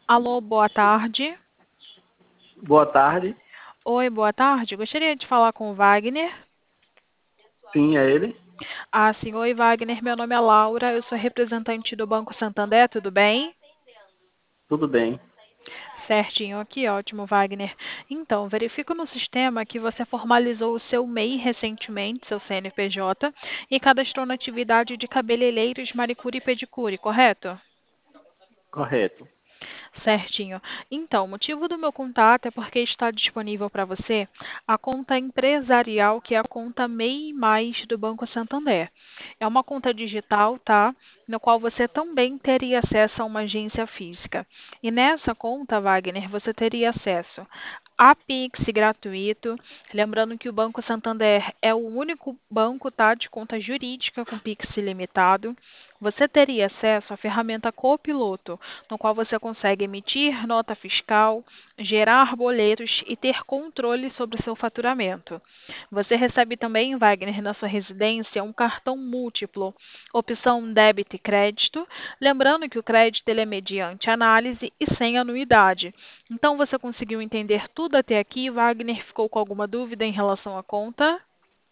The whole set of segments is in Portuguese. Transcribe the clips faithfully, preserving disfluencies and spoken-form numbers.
Alô, boa tarde. Boa tarde. Oi, boa tarde. Gostaria de falar com o Wagner. Sim, é ele. Ah, sim, oi, Wagner. Meu nome é Laura, eu sou representante do Banco Santander, tudo bem? Tudo bem. Certinho, aqui, ótimo, Wagner. Então, verifico no sistema que você formalizou o seu M E I recentemente, seu C N P J, e cadastrou na atividade de cabeleireiros, manicure e pedicure, correto? Correto. Certinho. Então, o motivo do meu contato é porque está disponível para você a conta empresarial, que é a conta M E I Mais do Banco Santander. É uma conta digital, tá? No qual você também teria acesso a uma agência física. E nessa conta, Wagner, você teria acesso a Pix gratuito. Lembrando que o Banco Santander é o único banco, tá, de conta jurídica com Pix ilimitado. Você teria acesso à ferramenta Copiloto, no qual você consegue emitir nota fiscal, gerar boletos e ter controle sobre o seu faturamento. Você recebe também, Wagner, na sua residência, um cartão múltiplo, opção débito e crédito, lembrando que o crédito ele é mediante análise e sem anuidade. Então, você conseguiu entender tudo até aqui? Wagner, ficou com alguma dúvida em relação à conta?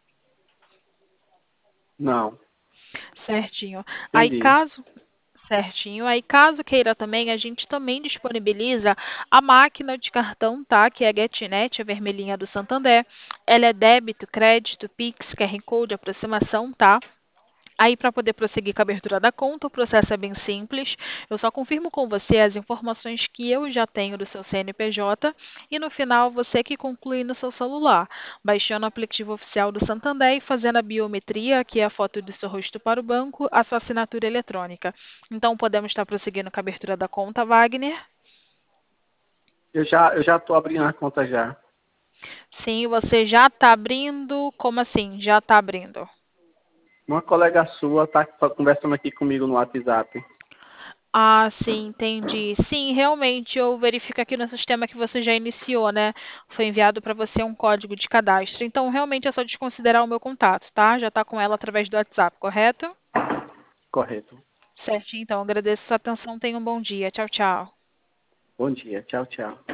Não. Certinho. Aí, Entendi. caso Certinho. Aí, caso queira também, a gente também disponibiliza a máquina de cartão, tá? Que é a GetNet, a vermelhinha do Santander. Ela é débito, crédito, Pix, Q R Code, aproximação, tá? Aí, para poder prosseguir com a abertura da conta, o processo é bem simples. Eu só confirmo com você as informações que eu já tenho do seu C N P J e no final você que conclui no seu celular, baixando o aplicativo oficial do Santander e fazendo a biometria, que é a foto do seu rosto para o banco, a sua assinatura eletrônica. Então, podemos estar prosseguindo com a abertura da conta, Wagner? Eu já eu já estou abrindo a conta já. Sim, você já está abrindo? Como assim? Já está abrindo? Uma colega sua está conversando aqui comigo no WhatsApp. Ah, sim, entendi. Sim, realmente eu verifico aqui no sistema que você já iniciou, né? Foi enviado para você um código de cadastro. Então, realmente é só desconsiderar o meu contato, tá? Já está com ela através do WhatsApp, correto? Correto. Certinho, então. Agradeço a sua atenção. Tenha um bom dia. Tchau, tchau. Bom dia. Tchau, tchau.